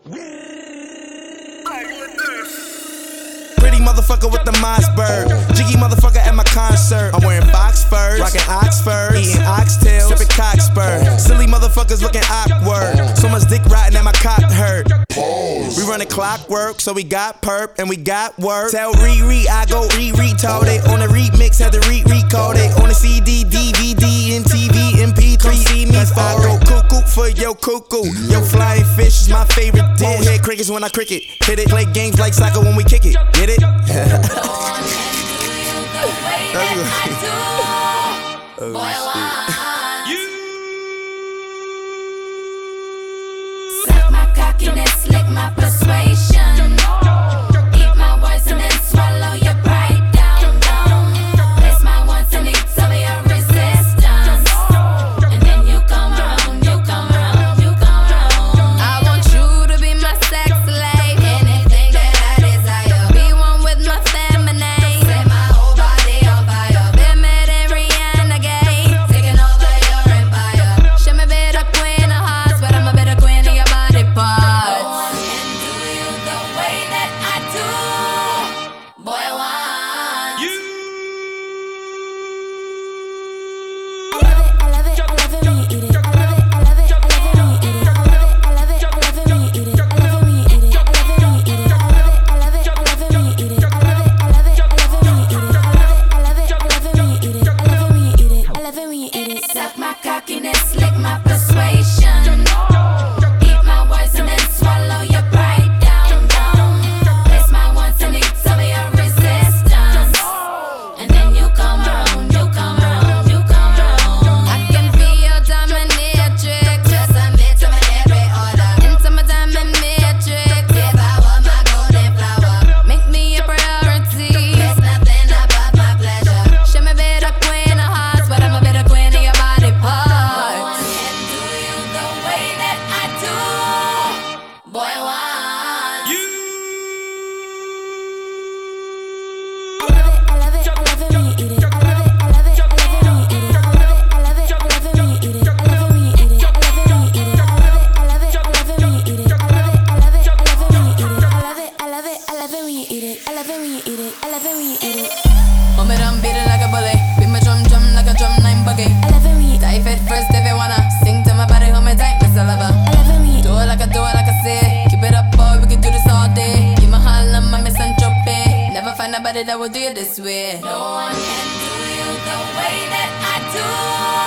Pretty motherfucker with the Mossberg. Jiggy motherfucker at my concert. I'm wearing box furs, rocking Oxfords, eating oxtails, sipping cockspur. Silly motherfuckers looking awkward. So much dick riding at my cock hurt. We running clockwork, so we got perp and we got work. Tell Riri I go re-retard it. On the remix, had to re-record it. On the CD, DVD, MTV, MP3. See me I go cuckoo for your cuckoo. Yo, flying fish is my favorite dish. Head crickets when I cricket. Hit it, play games like soccer when we kick it. Get it? Suck my cockiness, lick my persuasion. Eat my words and then swallow your pride down, down. Place my wants and needs over your resistance. And then you come around, you come around, you come around. I want you to be my sex slave. Anything that I desire. Be one with my feminine. Set my whole body on fire. Been mad and Rihanna gay. Taking over your empire. Show me better queen of hearts, but I'm a better queen of your body parts. No one can do you the way that I do. Boy, I want you. I love it, I love it, I love it when you eat it. I love it, I love it, I love it when you eat it. I love it, I love it, I love it when you eat it. I love it when you eat it. I love it when you eat it. I love it, I love it, I love it when you eat it. I love it, I love it, I love it when you eat it. I love it, I love it, I love it when you eat it. I love it when you eat it. I love it when you eat it. Suck my cockiness, lick my persuasion. Eat my words and then swallow your pride down, down. Place my wants and needs over your resistance. And then you come around, you come around, you come around. I can be your dominatrix. Just submit to my every order. Into my diamond matrix. Devour my golden flower. Make me a priority. There's nothing above my pleasure. Show me better queen of hearts, but I'm a better queen of your body parts. No one can do you the way that I do. Boy, I want you. I love it, I love it, I love it when you eat it. I love it, I love it, I love it when you eat it. I love it, I love it, I love it when you eat it. I love it when you eat it. I love it when you eat it. I love it, I love it, I love it when you eat it. I love it, I love it, I love it when you eat it. I love it, I love it, I love it when you eat it. I love it when you eat it. I love it when you eat it. Hold me down, beat it like a bully. Beat my drum, drum like a drum line buggy. I love it when you eat it. Dive it first if you wanna. Sing to my body, hold me tight, Miss Lover. I love it when you eat it. Do it like I say. Keep it up, boy, we can do this all day. You my Harlem, I'm misanthropy. Never find nobody that will do it this way. No one can do you the way that I do.